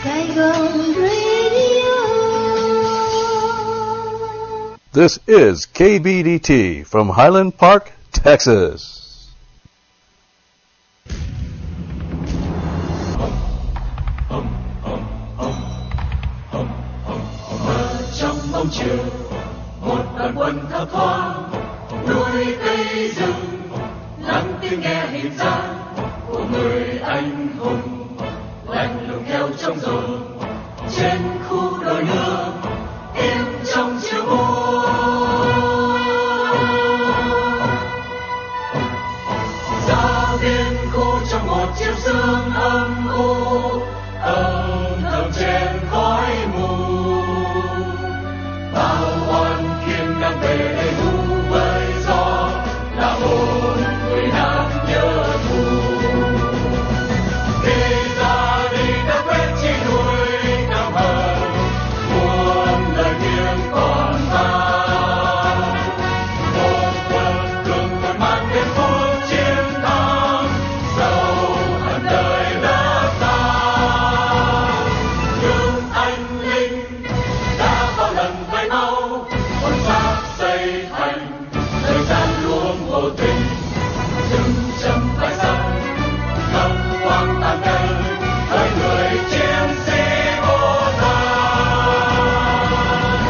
Saigon Radio. This is KBDT from Highland Park, Texas. Trong bóng chiều, một đoàn quân thấp thoáng, núi cây rừng, lắng tiếng nghe hình dáng của người anh hùng, lạnh lùng theo trong rừng, trên khu đồi nước, im trong chiều buồn. Ra biên khu trong một chiều sương âm u, âm thầm trên khói mù. Bao oan khiên đang về đây thu với gió, là hồn người nam nhớ thù. Đi ra đi đã quên chi nuôi căm hờn, muôn lời tiếng còn vang. Một quân cường còn mang đến phút chiến thắng, dẫu hận đời đã xa. Nhưng anh linh đã bao lần vay máu, hồn xác xây thành thời gian luôn vô tình. Dừng chấm phải sân ngập quang tàn cây, với người chiến sĩ vô danh.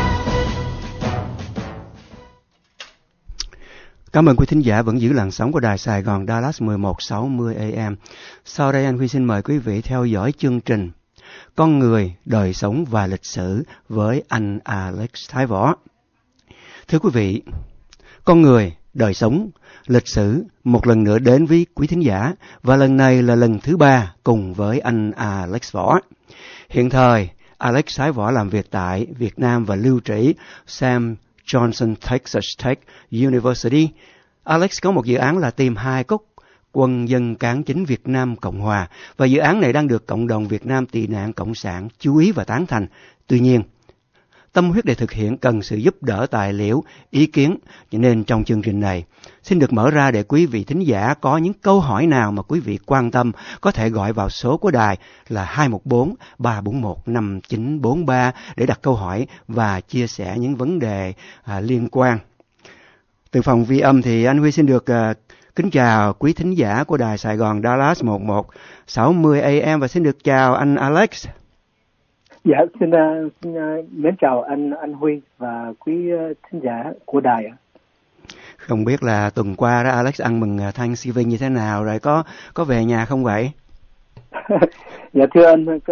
Cảm ơn quý thính giả vẫn giữ làn sóng của đài Sài Gòn Dallas 1160 AM. Sau đây anh Huy xin mời quý vị theo dõi chương trình Con người, đời sống và lịch sử với anh Alex Thái Võ. Thưa quý vị, con người, đời sống, lịch sử một lần nữa đến với quý thính giả, và lần này là lần thứ 3 cùng với anh Alex Võ. Hiện thời, Alex Thái Võ làm việc tại Việt Nam và lưu trữ Sam Johnson Texas Tech University. Alex có một dự án là tìm hài cốt quân dân cán chính Việt Nam Cộng Hòa, và dự án này đang được cộng đồng Việt Nam tị nạn Cộng sản chú ý và tán thành. Tuy nhiên, tâm huyết để thực hiện cần sự giúp đỡ tài liệu, ý kiến, cho nên trong chương trình này xin được mở ra để quý vị thính giả có những câu hỏi nào mà quý vị quan tâm có thể gọi vào số của đài là 214-341-5943 để đặt câu hỏi và chia sẻ những vấn đề liên quan. Từ phòng vi âm thì anh Huy xin được kính chào quý thính giả của đài Sài Gòn Dallas 1160 AM và xin được chào anh Alex. Dạ, xin mến chào anh Huy và quý thính giả của đài ạ. Không biết là tuần qua đó Alex ăn mừng Thanksgiving như thế nào rồi, có về nhà không vậy? Dạ thưa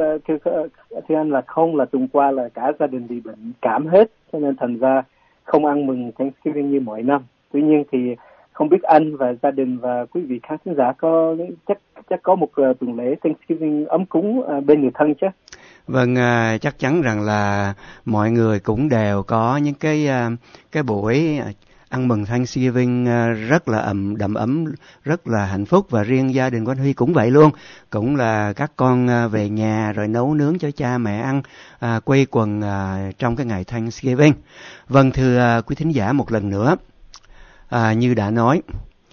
anh là không, là tuần qua là cả gia đình bị bệnh cảm hết, cho nên thành ra không ăn mừng Thanksgiving như mọi năm. Tuy nhiên thì không biết anh và gia đình và quý vị khán giả có chắc có một tuần lễ Thanksgiving ấm cúng bên người thân chứ? Vâng, chắc chắn rằng là mọi người cũng đều có những cái buổi ăn mừng Thanksgiving rất là đầm ấm, rất là hạnh phúc, và riêng gia đình của anh Huy cũng vậy luôn, cũng là các con về nhà rồi nấu nướng cho cha mẹ ăn, quây quần trong cái ngày Thanksgiving. Vâng, thưa quý thính giả một lần nữa, như đã nói,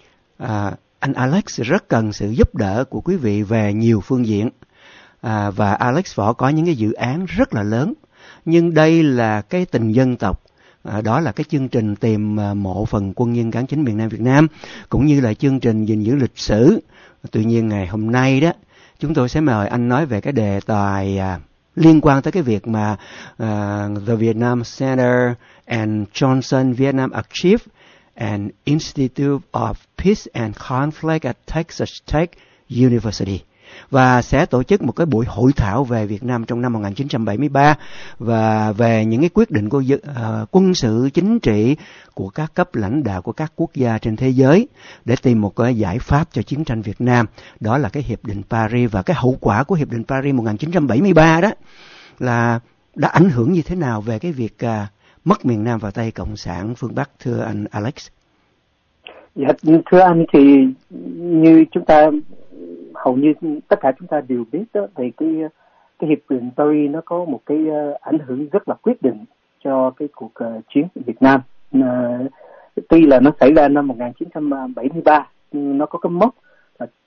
anh Alex rất cần sự giúp đỡ của quý vị về nhiều phương diện, và Alex Võ có những cái dự án rất là lớn, nhưng đây là cái tình dân tộc. Đó là cái chương trình tìm mộ phần quân nhân cán chính miền Nam Việt Nam, cũng như là chương trình gìn giữ lịch sử. Tuy nhiên ngày hôm nay đó, chúng tôi sẽ mời anh nói về cái đề tài liên quan tới cái việc mà The Vietnam Center and Johnson Vietnam Archive and Institute of Peace and Conflict at Texas Tech University, và sẽ tổ chức một cái buổi hội thảo về Việt Nam trong năm 1973 và về những cái quyết định của quân sự chính trị của các cấp lãnh đạo của các quốc gia trên thế giới để tìm một cái giải pháp cho chiến tranh Việt Nam. Đó là cái Hiệp định Paris, và cái hậu quả của Hiệp định Paris 1973 đó là đã ảnh hưởng như thế nào về cái việc mất miền Nam vào tay Cộng sản phương Bắc, thưa anh Alex? Dạ, thưa anh, thì như chúng ta hầu như tất cả chúng ta đều biết đó, thì cái hiệp định Paris nó có một cái ảnh hưởng rất là quyết định cho cái cuộc chiến Việt Nam. Tuy là nó xảy ra năm 1973, nhưng nó có cái mốc là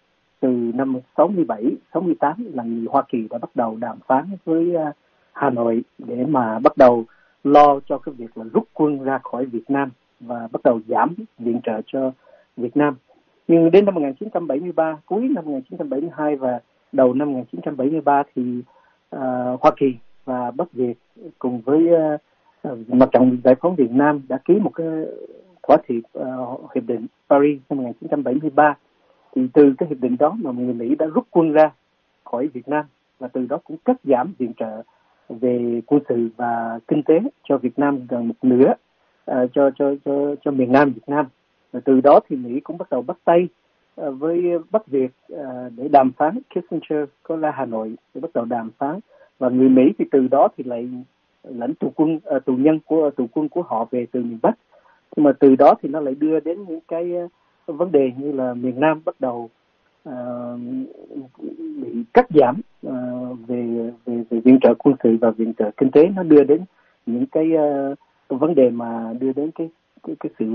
từ năm 67, 68 là người Hoa Kỳ đã bắt đầu đàm phán với Hà Nội để mà bắt đầu lo cho cái việc là rút quân ra khỏi Việt Nam và bắt đầu giảm viện trợ cho Việt Nam. Nhưng đến năm 1973, cuối năm 1972 và đầu năm 1973 thì Hoa Kỳ và Bắc Việt cùng với Mặt trận Giải phóng Việt Nam đã ký một cái thỏa thuận hiệp định Paris năm 1973. Thì từ cái hiệp định đó mà người Mỹ đã rút quân ra khỏi Việt Nam và từ đó cũng cắt giảm viện trợ về quân sự và kinh tế cho Việt Nam gần một nửa, cho miền Nam Việt Nam. Và từ đó thì Mỹ cũng bắt đầu bắt tay với Bắc Việt để đàm phán. Kissinger có ra Hà Nội để bắt đầu đàm phán, và người Mỹ thì từ đó thì lại lãnh tù quân của họ về từ miền Bắc. Nhưng mà từ đó thì nó lại đưa đến những cái vấn đề như là miền Nam bắt đầu bị cắt giảm về viện trợ quân sự và viện trợ kinh tế. Nó đưa đến những cái vấn đề mà đưa đến cái sự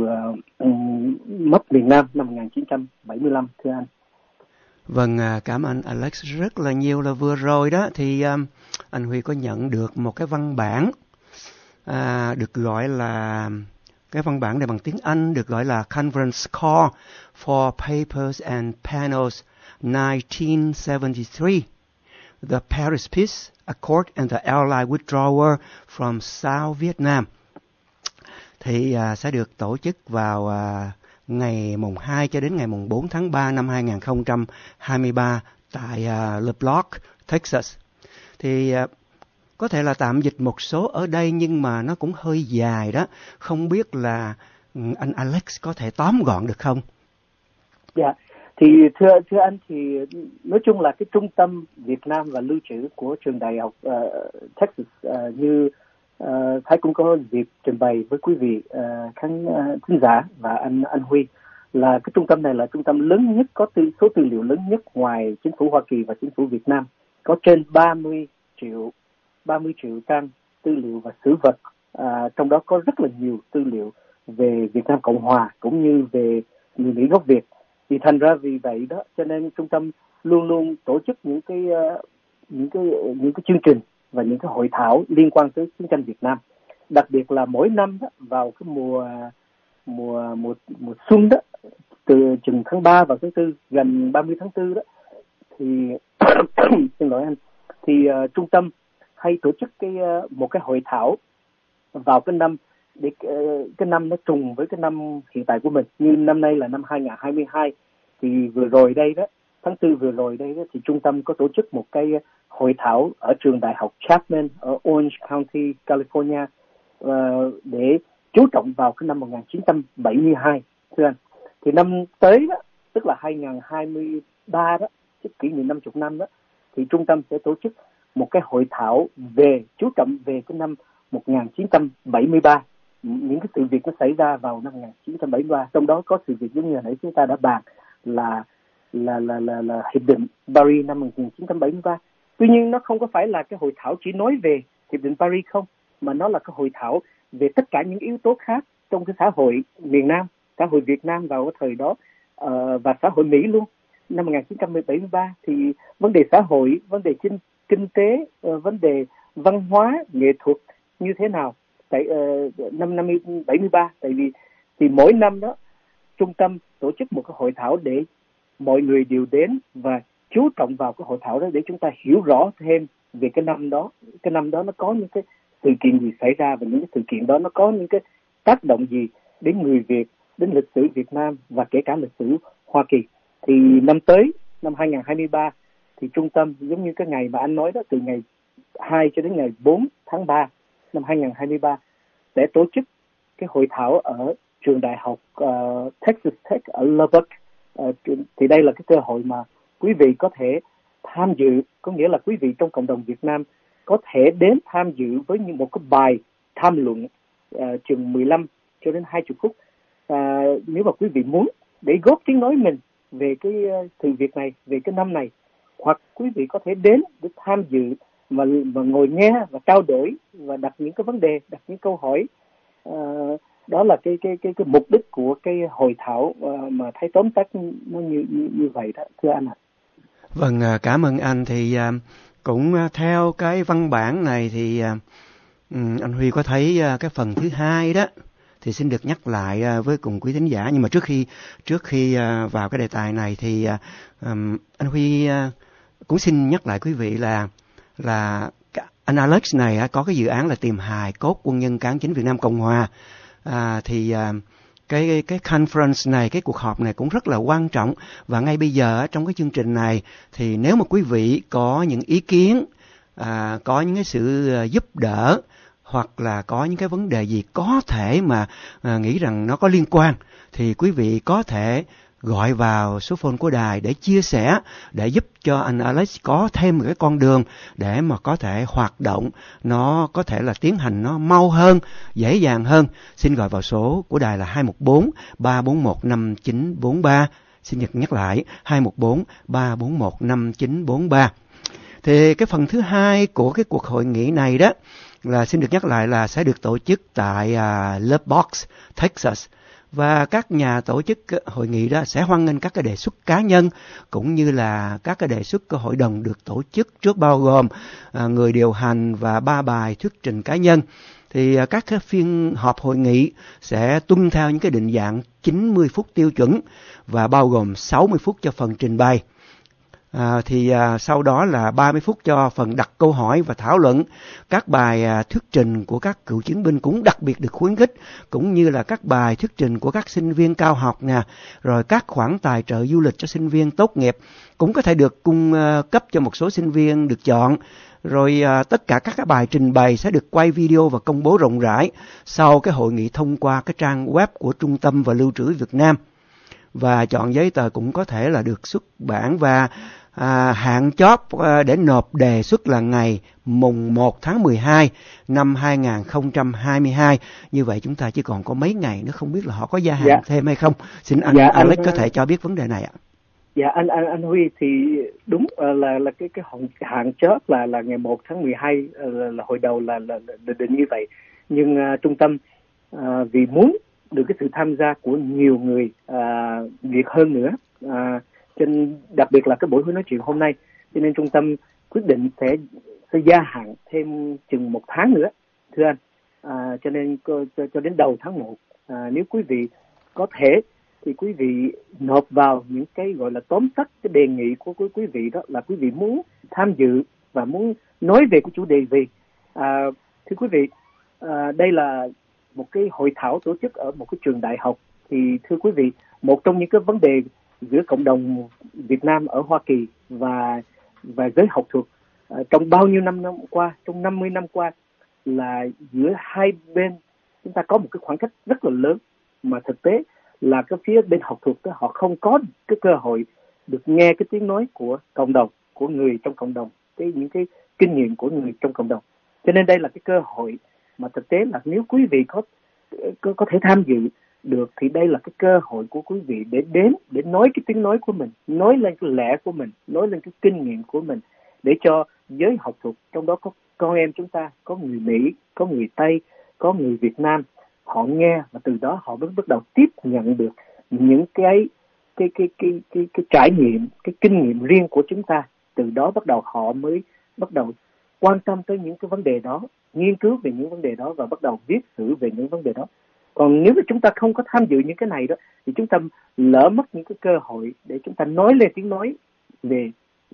mất miền Nam năm 1975, thưa anh. Vâng, cảm ơn Alex rất là nhiều. Là vừa rồi đó thì anh Huy có nhận được một cái văn bản được gọi là, cái văn bản này bằng tiếng Anh được gọi là Conference Call for Papers and Panels 1973, The Paris Peace Accord and the Allied Withdrawal from South Vietnam. Thì sẽ được tổ chức vào ngày mùng 2 cho đến ngày mùng 4 tháng 3 năm 2023 tại LeBlanc, Texas. Thì có thể là tạm dịch một số ở đây nhưng mà nó cũng hơi dài đó. Không biết là anh Alex có thể tóm gọn được không? Dạ, thì thưa anh, thì nói chung là cái trung tâm Việt Nam và lưu trữ của trường đại học Texas như Thái cũng có dịp trình bày với quý vị khán thính giả và anh Huy, là cái trung tâm này là trung tâm lớn nhất, có số tư liệu lớn nhất ngoài chính phủ Hoa Kỳ và chính phủ Việt Nam, có trên 30 triệu trang tư liệu và sử vật, trong đó có rất là nhiều tư liệu về Việt Nam Cộng Hòa cũng như về người Mỹ gốc Việt. Thì thành ra vì vậy đó cho nên trung tâm luôn luôn tổ chức những cái chương trình và những cái hội thảo liên quan tới chiến tranh Việt Nam. Đặc biệt là mỗi năm đó, vào cái mùa xuân đó, từ chừng tháng 3 và tháng 4, gần 30 tháng 4 đó, thì xin lỗi anh, thì trung tâm hay tổ chức một cái hội thảo vào cái năm để cái năm nó trùng với cái năm hiện tại của mình. Như năm nay là năm 2022 thì vừa rồi đây đó, tháng 4 vừa rồi đây đó, thì trung tâm có tổ chức một cái hội thảo ở trường đại học Chapman ở Orange County, California, để chú trọng vào cái năm 1972, thưa anh. Thì năm tới đó, tức là 2023 đó, tức kỷ niệm 50 năm đó, thì trung tâm sẽ tổ chức một cái hội thảo về chú trọng về cái năm 1973, những cái sự việc nó xảy ra vào năm 1973, trong đó có sự việc giống như hồi nãy chúng ta đã bàn là hiệp định Paris năm 1973. Tuy nhiên nó không có phải là cái hội thảo chỉ nói về hiệp định Paris không, mà nó là cái hội thảo về tất cả những yếu tố khác trong cái xã hội miền Nam, xã hội Việt Nam vào cái thời đó, và xã hội Mỹ luôn. Năm 1973 thì vấn đề xã hội, vấn đề kinh tế, vấn đề văn hóa, nghệ thuật như thế nào tại năm 1973. Tại vì thì mỗi năm đó trung tâm tổ chức một cái hội thảo để mọi người đều đến và chú trọng vào cái hội thảo đó để chúng ta hiểu rõ thêm về cái năm đó. Cái năm đó nó có những cái sự kiện gì xảy ra, và những cái sự kiện đó nó có những cái tác động gì đến người Việt, đến lịch sử Việt Nam và kể cả lịch sử Hoa Kỳ. Thì năm tới, năm 2023 thì trung tâm giống như cái ngày mà anh nói đó, từ ngày 2 cho đến ngày 4 tháng 3 năm 2023 sẽ tổ chức cái hội thảo ở trường đại học Texas Tech ở Lubbock. Thì đây là cái cơ hội mà quý vị có thể tham dự, có nghĩa là quý vị trong cộng đồng Việt Nam có thể đến tham dự với một cái bài tham luận chừng 15 cho đến 20 phút. Nếu mà quý vị muốn để góp tiếng nói mình về cái sự việc này, về cái năm này, hoặc quý vị có thể đến để tham dự và ngồi nghe và trao đổi và đặt những cái vấn đề, đặt những câu hỏi. Đó là cái mục đích của cái hội thảo mà thấy tóm tắt nó như vậy đó, thưa anh ạ. Vâng, cảm ơn anh. Thì cũng theo cái văn bản này thì anh Huy có thấy cái phần thứ hai đó thì xin được nhắc lại với cùng quý thính giả. Nhưng mà trước khi vào cái đề tài này thì anh Huy cũng xin nhắc lại quý vị là anh Alex này có cái dự án là tìm hài cốt quân nhân cán chính Việt Nam Cộng Hòa. Cái conference này, cái cuộc họp này cũng rất là quan trọng. Và ngay bây giờ trong cái chương trình này thì nếu mà quý vị có những ý kiến, có những cái sự giúp đỡ, hoặc là có những cái vấn đề gì có thể mà nghĩ rằng nó có liên quan, thì quý vị có thể gọi vào số phone của đài để chia sẻ, để giúp cho anh Alex có thêm một cái con đường để mà có thể hoạt động, nó có thể là tiến hành nó mau hơn, dễ dàng hơn. Xin gọi vào số của đài là 214 341 5943. Xin nhắc lại 214 341 5943. Thì cái phần thứ hai của cái cuộc hội nghị này đó là xin được nhắc lại là sẽ được tổ chức tại Lubbock, Texas. Và các nhà tổ chức hội nghị đó sẽ hoan nghênh các cái đề xuất cá nhân cũng như là các cái đề xuất của hội đồng được tổ chức trước, bao gồm người điều hành và 3 bài thuyết trình cá nhân. Thì các cái phiên họp hội nghị sẽ tuân theo những cái định dạng 90 phút tiêu chuẩn và bao gồm 60 phút cho phần trình bày. Sau đó là 30 phút cho phần đặt câu hỏi và thảo luận. Các bài thuyết trình của các cựu chiến binh cũng đặc biệt được khuyến khích, cũng như là các bài thuyết trình của các sinh viên cao học nè, rồi các khoản tài trợ du lịch cho sinh viên tốt nghiệp cũng có thể được cung cấp cho một số sinh viên được chọn. Rồi tất cả các bài trình bày sẽ được quay video và công bố rộng rãi sau cái hội nghị thông qua cái trang web của Trung tâm và Lưu trữ Việt Nam. Và chọn giấy tờ cũng có thể là được xuất bản, và hạn chót để nộp đề xuất là ngày mùng 1 tháng 12 năm 2022. Như vậy chúng ta chỉ còn có mấy ngày nữa, không biết là họ có gia hạn thêm hay không. Xin anh Alex có thể cho biết vấn đề này ạ. Dạ anh Huy, thì đúng là cái hạn chót là ngày 1 tháng 12 là hồi đầu là định như vậy. Nhưng trung tâm vì muốn được cái sự tham gia của nhiều người Việt hơn nữa, trên đặc biệt là cái buổi nói chuyện hôm nay, cho nên trung tâm quyết định sẽ gia hạn thêm chừng 1 tháng nữa, thưa anh. Cho nên cho đến đầu tháng 1, nếu quý vị có thể thì quý vị nộp vào những cái gọi là tóm tắt cái đề nghị của quý vị, đó là quý vị muốn tham dự và muốn nói về cái chủ đề gì. Thưa quý vị, đây là một cái hội thảo tổ chức ở một cái trường đại học. Thì thưa quý vị, một trong những cái vấn đề giữa cộng đồng Việt Nam ở Hoa Kỳ và giới học thuật trong bao nhiêu năm qua, trong 50 năm qua, là giữa hai bên chúng ta có một cái khoảng cách rất là lớn, mà thực tế là cái phía bên học thuật đó, họ không có cái cơ hội được nghe cái tiếng nói của cộng đồng, của người trong cộng đồng, những cái kinh nghiệm của người trong cộng đồng. Cho nên đây là cái cơ hội mà thực tế là nếu quý vị có thể tham dự được, thì đây là cái cơ hội của quý vị để đến để nói cái tiếng nói của mình, nói lên cái lẽ của mình, nói lên cái kinh nghiệm của mình, để cho giới học thuật, trong đó có con em chúng ta, có người Mỹ, có người Tây, có người Việt Nam, họ nghe, và từ đó họ mới bắt đầu tiếp nhận được những cái trải nghiệm, cái kinh nghiệm riêng của chúng ta. Từ đó bắt đầu họ mới bắt đầu quan tâm tới những cái vấn đề đó, nghiên cứu về những vấn đề đó và bắt đầu viết sử về những vấn đề đó. Còn nếu mà chúng ta không có tham dự những cái này đó, thì chúng ta lỡ mất những cái cơ hội để chúng ta nói lên tiếng nói về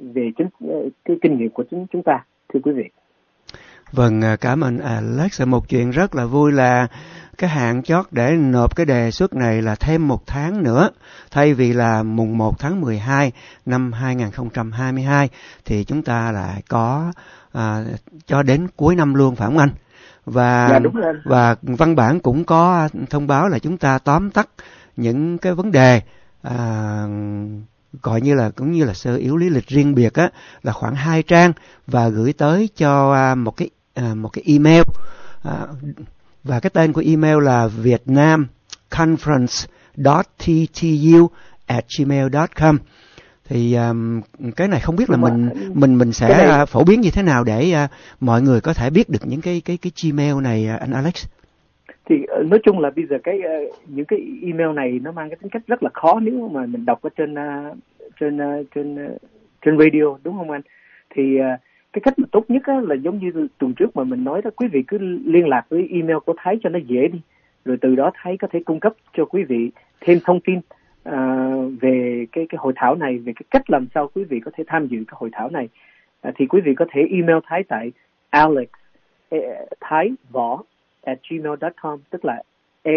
cái kinh nghiệm của chúng ta, thưa quý vị. Vâng, cảm ơn Alex. Một chuyện rất là vui là cái hạn chót để nộp cái đề xuất này là thêm 1 tháng nữa. Thay vì là mùng 1 tháng 12 năm 2022 thì chúng ta lại có cho đến cuối năm luôn, phải không anh? Và văn bản cũng có thông báo là chúng ta tóm tắt những cái vấn đề gọi như là cũng như là sơ yếu lý lịch riêng biệt á, là khoảng 2 trang, và gửi tới cho một cái email, và cái tên của email là vietnamconference.ttu@gmail.com. Thì cái này không biết là mình sẽ phổ biến như thế nào để mọi người có thể biết được những cái Gmail này, anh Alex? Thì nói chung là bây giờ những cái email này nó mang cái tính cách rất là khó nếu mà mình đọc ở trên trên radio, đúng không anh? Thì cái cách mà tốt nhất á, là giống như tuần trước mà mình nói đó, quý vị cứ liên lạc với email của Thái cho nó dễ đi, rồi từ đó Thái có thể cung cấp cho quý vị thêm thông tin về cái hội thảo này, về cái cách làm sao quý vị có thể tham dự cái hội thảo này. Thì quý vị có thể email Thái tại Alex Thái Võ @gmail.com, tức là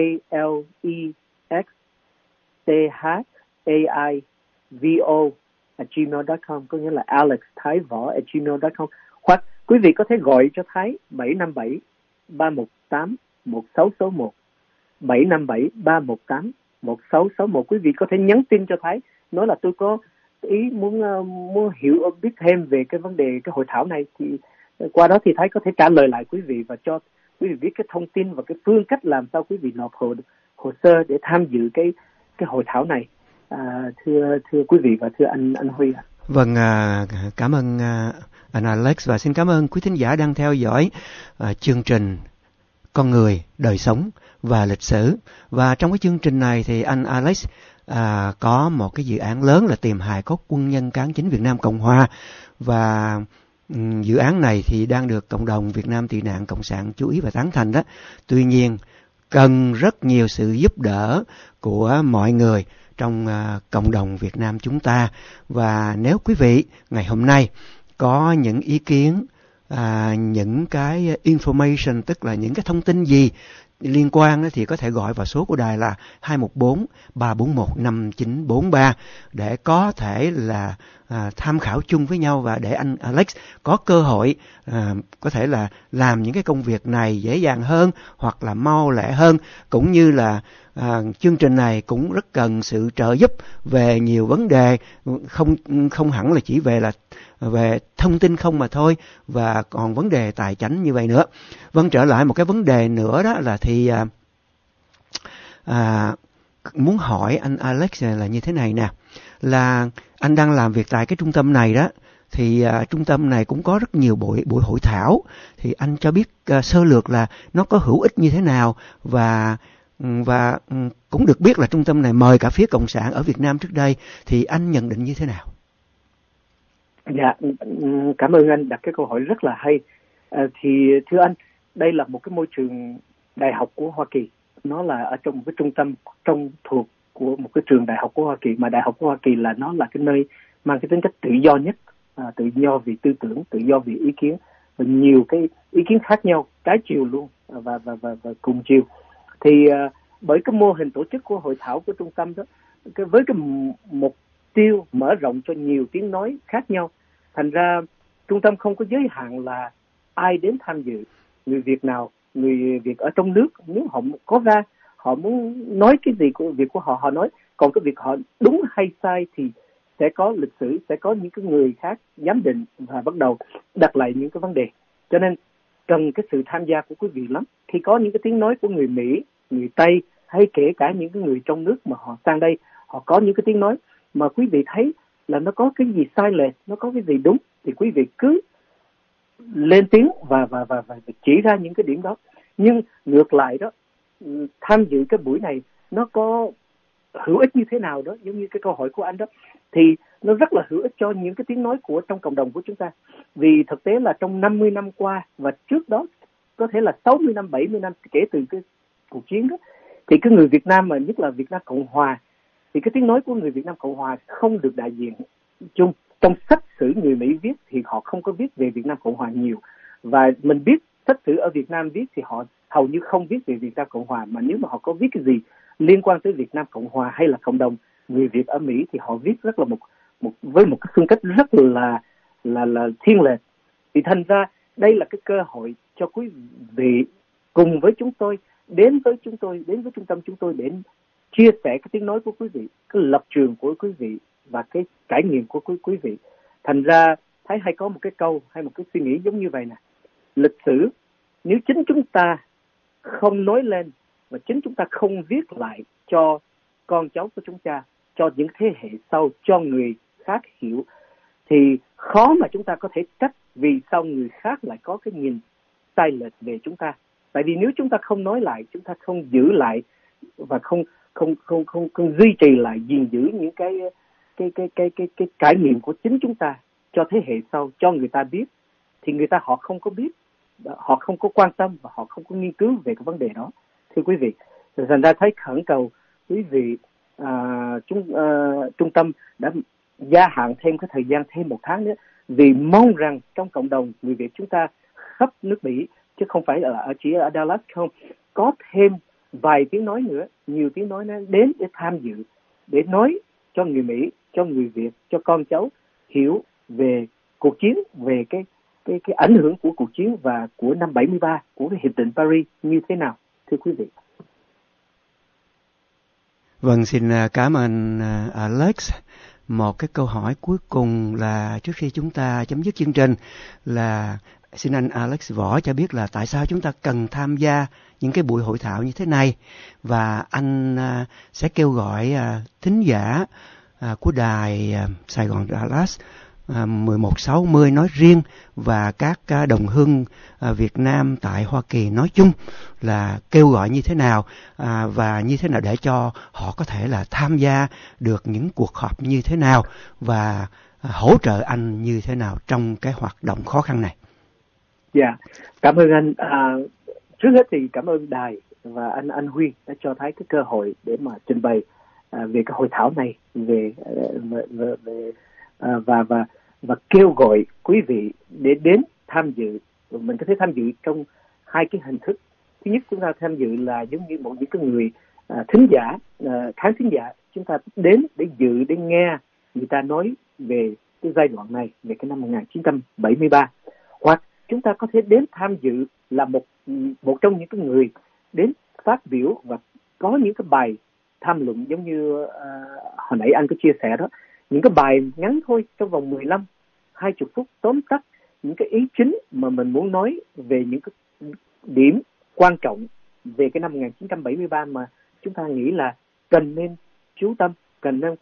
AlexThaivo@gmail.com, có nghĩa là Alex Thái Võ @gmail.com. Hoặc quý vị có thể gọi cho Thái 757-318-1661, 757-318-1661. Quý vị có thể nhắn tin cho Thái nói là tôi có ý muốn hiểu biết thêm về cái vấn đề cái hội thảo này, thì qua đó thì Thái có thể trả lời lại quý vị và cho quý vị biết cái thông tin và cái phương cách làm sao quý vị nộp hồ sơ để tham dự cái hội thảo này. Thưa quý vị và thưa anh Huy. Vâng, cảm ơn anh Alex, và xin cảm ơn quý thính giả đang theo dõi chương trình Con Người, Đời Sống và Lịch Sử. Và trong cái chương trình này thì anh Alex có một cái dự án lớn là tìm hài cốt quân nhân cán chính Việt Nam Cộng Hòa, và dự án này thì đang được cộng đồng Việt Nam tị nạn cộng sản chú ý và tán thành đó. Tuy nhiên cần rất nhiều sự giúp đỡ của mọi người trong cộng đồng Việt Nam chúng ta. Và nếu quý vị ngày hôm nay có những ý kiến, những cái information, tức là những cái thông tin gì liên quan đó, thì có thể gọi vào số của đài là 214-341-5943 để có thể là tham khảo chung với nhau, và để anh Alex có cơ hội có thể là làm những cái công việc này dễ dàng hơn hoặc là mau lẹ hơn, cũng như là chương trình này cũng rất cần sự trợ giúp về nhiều vấn đề, không hẳn là chỉ về thông tin không mà thôi, và còn vấn đề tài chánh như vậy nữa. Vâng, trở lại một cái vấn đề nữa đó là thì muốn hỏi anh Alex là như thế này nè, là anh đang làm việc tại cái trung tâm này đó, thì trung tâm này cũng có rất nhiều buổi hội thảo, thì anh cho biết sơ lược là nó có hữu ích như thế nào, và cũng được biết là trung tâm này mời cả phía Cộng sản ở Việt Nam trước đây, thì anh nhận định như thế nào? Dạ, cảm ơn anh đặt cái câu hỏi rất là hay. Thì thưa anh, đây là một cái môi trường đại học của Hoa Kỳ, nó là ở trong một cái trung tâm thuộc của một cái trường đại học của Hoa Kỳ, mà đại học của Hoa Kỳ là nó là cái nơi mang cái tính cách tự do nhất, tự do vì tư tưởng, tự do vì ý kiến, và nhiều cái ý kiến khác nhau, trái chiều luôn và cùng chiều. Thì bởi cái mô hình tổ chức của hội thảo của trung tâm đó, với cái mục tiêu mở rộng cho nhiều tiếng nói khác nhau, thành ra trung tâm không có giới hạn là ai đến tham dự. Người Việt nào, người Việt ở trong nước, nếu họ có ra, họ muốn nói cái gì của việc của họ, họ nói. Còn cái việc họ đúng hay sai thì sẽ có lịch sử, sẽ có những cái người khác giám định và bắt đầu đặt lại những cái vấn đề. Cho nên cần cái sự tham gia của quý vị lắm. Khi có những cái tiếng nói của người Mỹ, người Tây, hay kể cả những cái người trong nước mà họ sang đây, họ có những cái tiếng nói mà quý vị thấy là nó có cái gì sai lệch, nó có cái gì đúng, thì quý vị cứ lên tiếng và chỉ ra những cái điểm đó. Nhưng ngược lại đó, tham dự cái buổi này nó có hữu ích như thế nào đó, giống như cái câu hỏi của anh đó, thì nó rất là hữu ích cho những cái tiếng nói của trong cộng đồng của chúng ta. Vì thực tế là trong 50 năm qua và trước đó có thể là 60 năm, 70 năm kể từ cái cuộc chiến đó, thì cái người Việt Nam, mà nhất là Việt Nam Cộng Hòa, thì cái tiếng nói của người Việt Nam Cộng Hòa không được đại diện chung. Trong sách sử người Mỹ viết thì họ không có viết về Việt Nam Cộng Hòa nhiều, và mình biết sách sử ở Việt Nam viết thì họ hầu như không viết về Việt Nam Cộng Hòa, mà nếu mà họ có viết cái gì liên quan tới Việt Nam Cộng Hòa hay là cộng đồng người Việt ở Mỹ thì họ viết rất là với một cái phương cách rất là thiên lệch. Thì thành ra đây là cái cơ hội cho quý vị cùng với chúng tôi đến với trung tâm chúng tôi để chia sẻ cái tiếng nói của quý vị, cái lập trường của quý vị và cái trải nghiệm của quý vị. Thành ra Thái hay có một cái câu hay một cái suy nghĩ giống như vậy nè: lịch sử nếu chính chúng ta không nói lên và chính chúng ta không viết lại cho con cháu của chúng ta, cho những thế hệ sau, cho người khác hiểu, thì khó mà chúng ta có thể trách vì sao người khác lại có cái nhìn sai lệch về chúng ta. Tại vì nếu chúng ta không nói lại, chúng ta không giữ lại và không duy trì lại, gìn giữ những cái trải nghiệm của chính chúng ta cho thế hệ sau, cho người ta biết, thì họ không có biết, họ không có quan tâm và họ không có nghiên cứu về cái vấn đề đó. Thưa quý vị, thành ra thấy khẩn cầu quý vị, trung tâm đã gia hạn thêm cái thời gian thêm 1 tháng nữa, vì mong rằng trong cộng đồng người Việt chúng ta khắp nước Mỹ, chứ không phải là chỉ ở Dallas không, có thêm vài tiếng nói nữa, nhiều tiếng nói nữa đến để tham dự, để nói cho người Mỹ, cho người Việt, cho con cháu hiểu về cuộc chiến, về cái ảnh hưởng của cuộc chiến và của năm 73 của cái hiệp định Paris như thế nào, thưa quý vị. Vâng, xin cảm ơn Alex. Một cái câu hỏi cuối cùng là trước khi chúng ta chấm dứt chương trình là xin anh Alex Võ cho biết là tại sao chúng ta cần tham gia những cái buổi hội thảo như thế này, và anh sẽ kêu gọi thính giả của đài Sài Gòn Dallas 1160 nói riêng và các đồng hương Việt Nam tại Hoa Kỳ nói chung là kêu gọi như thế nào và như thế nào để cho họ có thể là tham gia được những cuộc họp như thế nào và hỗ trợ anh như thế nào trong cái hoạt động khó khăn này. Dạ, cảm ơn anh. Trước hết thì cảm ơn đài và anh Huy đã cho thấy cái cơ hội để mà trình bày về cái hội thảo này, và kêu gọi quý vị để đến tham dự. Mình có thể tham dự trong hai cái hình thức. Thứ nhất, chúng ta tham dự là giống như những cái người thính giả, khán thính giả, chúng ta đến để dự, để nghe người ta nói về cái giai đoạn này, về cái năm 1973. Hoặc chúng ta có thể đến tham dự là một trong những cái người đến phát biểu và có những cái bài tham luận giống như hồi nãy anh có chia sẻ đó, những cái bài ngắn thôi, trong vòng 15-20 phút tóm tắt những cái ý chính mà mình muốn nói về những cái điểm quan trọng về cái năm 1973 mà chúng ta nghĩ là cần nên chú tâm, cần nên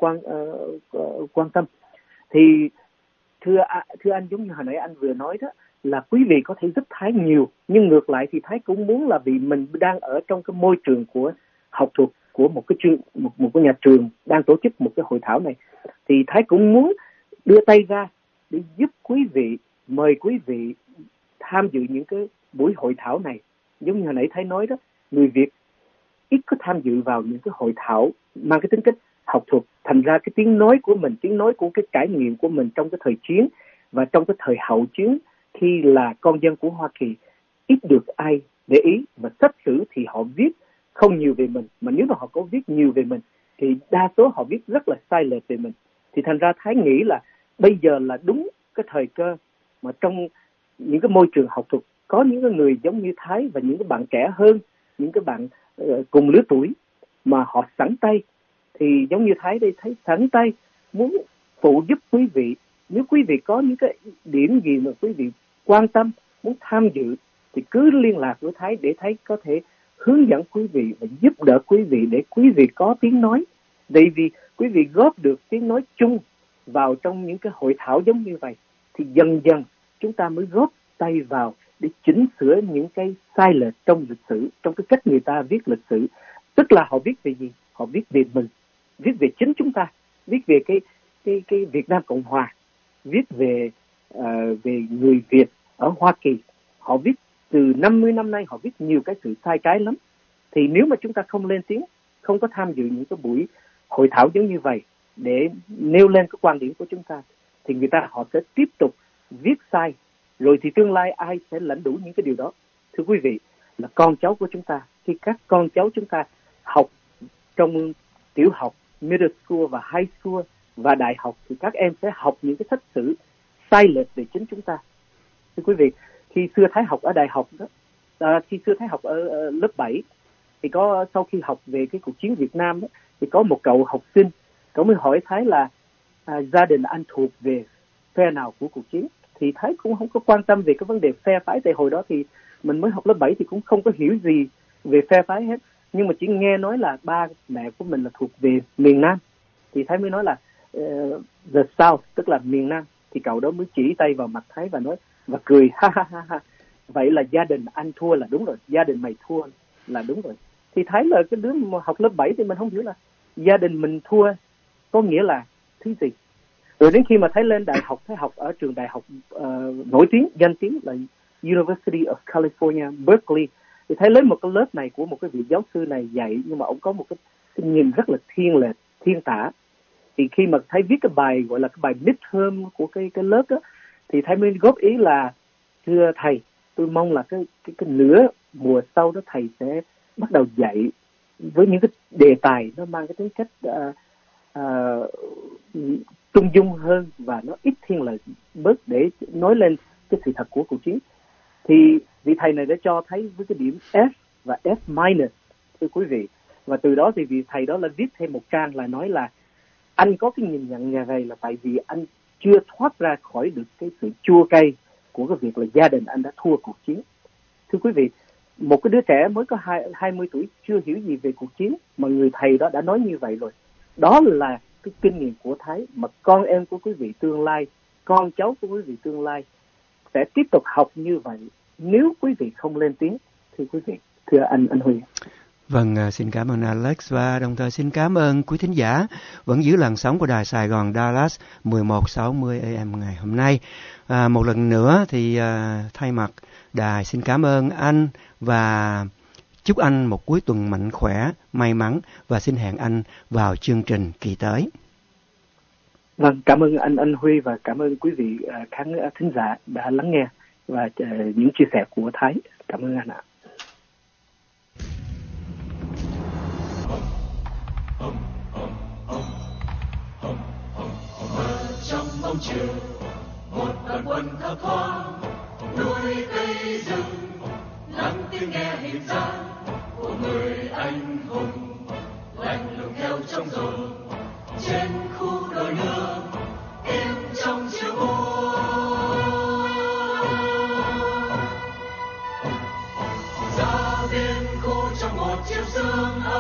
quan tâm. Thì thưa anh, giống như hồi nãy anh vừa nói đó, là quý vị có thể giúp Thái nhiều, nhưng ngược lại thì Thái cũng muốn là vì mình đang ở trong cái môi trường của học thuật của một cái nhà trường đang tổ chức một cái hội thảo này, thì Thái cũng muốn đưa tay ra để giúp quý vị, mời quý vị tham dự những cái buổi hội thảo này. Giống như hồi nãy Thái nói đó, người Việt ít có tham dự vào những cái hội thảo mang cái tính cách học thuật, thành ra cái tiếng nói của mình, tiếng nói của cái trải nghiệm của mình trong cái thời chiến và trong cái thời hậu chiến khi là con dân của Hoa Kỳ ít được ai để ý, và sách sử thì họ viết không nhiều về mình, mà nếu mà họ có viết nhiều về mình thì đa số họ viết rất là sai lệch về mình. Thì thành ra Thái nghĩ là bây giờ là đúng cái thời cơ mà trong những cái môi trường học thuật có những cái người giống như Thái và những cái bạn trẻ hơn, những cái bạn cùng lứa tuổi mà họ sẵn tay, thì giống như Thái đây, thấy sẵn tay muốn phụ giúp quý vị. Nếu quý vị có những cái điểm gì mà quý vị quan tâm, muốn tham dự thì cứ liên lạc với Thái để Thái có thể hướng dẫn quý vị và giúp đỡ quý vị để quý vị có tiếng nói. Bởi vì quý vị góp được tiếng nói chung vào trong những cái hội thảo giống như vậy thì dần dần chúng ta mới góp tay vào để chỉnh sửa những cái sai lệch trong lịch sử, trong cái cách người ta viết lịch sử. Tức là họ viết về gì? Họ viết về mình, viết về chính chúng ta, viết về cái Việt Nam Cộng Hòa, viết về người Việt ở Hoa Kỳ. Họ viết từ 50 năm nay, họ viết nhiều cái sự sai trái lắm. Thì nếu mà chúng ta không lên tiếng, không có tham dự những cái buổi hội thảo giống như vậy để nêu lên cái quan điểm của chúng ta, thì người ta họ sẽ tiếp tục viết sai, rồi thì tương lai ai sẽ lãnh đủ những cái điều đó? Thưa quý vị, là con cháu của chúng ta. Khi các con cháu chúng ta học trong tiểu học, middle school và high school và đại học, thì các em sẽ học những cái sách sử sai lệch về chính chúng ta. Thưa quý vị, khi xưa Thái học ở đại học đó, khi xưa Thái học ở lớp 7, thì có sau khi học về cái cuộc chiến Việt Nam đó, thì có một cậu học sinh, cậu mới hỏi Thái là gia đình anh thuộc về phe nào của cuộc chiến. Thì Thái cũng không có quan tâm về cái vấn đề phe phái, tại hồi đó thì mình mới học lớp 7 thì cũng không có hiểu gì về phe phái hết, nhưng mà chỉ nghe nói là ba mẹ của mình là thuộc về miền Nam, thì Thái mới nói là the South, tức là miền Nam. Thì cậu đó mới chỉ tay vào mặt Thái và nói và cười ha ha ha ha, vậy là gia đình anh thua là đúng rồi, gia đình mày thua là đúng rồi. Thì Thái là cái đứa mà học lớp 7 thì mình không hiểu là gia đình mình thua có nghĩa là thứ gì. Rồi đến khi mà thấy lên đại học, thấy học ở trường đại học nổi tiếng, danh tiếng là University of California, Berkeley, thì thấy lên một cái lớp này của một cái vị giáo sư này dạy, nhưng mà ông có một cái nhìn rất là thiên lệch, thiên tả. Thì khi mà thấy viết cái bài gọi là cái bài midterm của cái lớp đó, thì thầy mới góp ý là thưa thầy, tôi mong là cái nửa mùa sau đó thầy sẽ bắt đầu dạy với những cái đề tài nó mang cái tính cách trung dung hơn và nó ít thiên lệch bớt, để nói lên cái sự thật của cuộc chiến. Thì vị thầy này đã cho thấy với cái điểm F và F minus, thưa quý vị. Và từ đó thì vị thầy đó là viết thêm một trang là nói là anh có cái nhìn nhận như vậy là tại vì anh chưa thoát ra khỏi được cái sự chua cay của cái việc là gia đình anh đã thua cuộc chiến. Thưa quý vị, một cái đứa trẻ mới có 20 tuổi chưa hiểu gì về cuộc chiến mà người thầy đó đã nói như vậy rồi. Đó là cái kinh nghiệm của Thái mà con em của quý vị tương lai, con cháu của quý vị tương lai sẽ tiếp tục học như vậy nếu quý vị không lên tiếng. Thưa quý vị, thưa anh Huy. Vâng, xin cảm ơn Alex và đồng thời xin cảm ơn quý thính giả vẫn giữ làn sóng của Đài Sài Gòn Dallas 1160 AM ngày hôm nay. Một lần nữa thì thay mặt đài xin cảm ơn anh và chúc anh một cuối tuần mạnh khỏe, may mắn và xin hẹn anh vào chương trình kỳ tới. Vâng, cảm ơn anh Huy và cảm ơn quý vị khán thính giả đã lắng nghe và những chia sẻ của Thái. Cảm ơn anh ạ. Trong bóng chiều một đoàn quân thấp thoáng, núi cây rừng lắng tiếng nghe hình dáng của người anh hùng, lạnh lùng theo trong rổ trên khu đồi nương im trong chiều muôn. Ra biên khu trong một chiều sương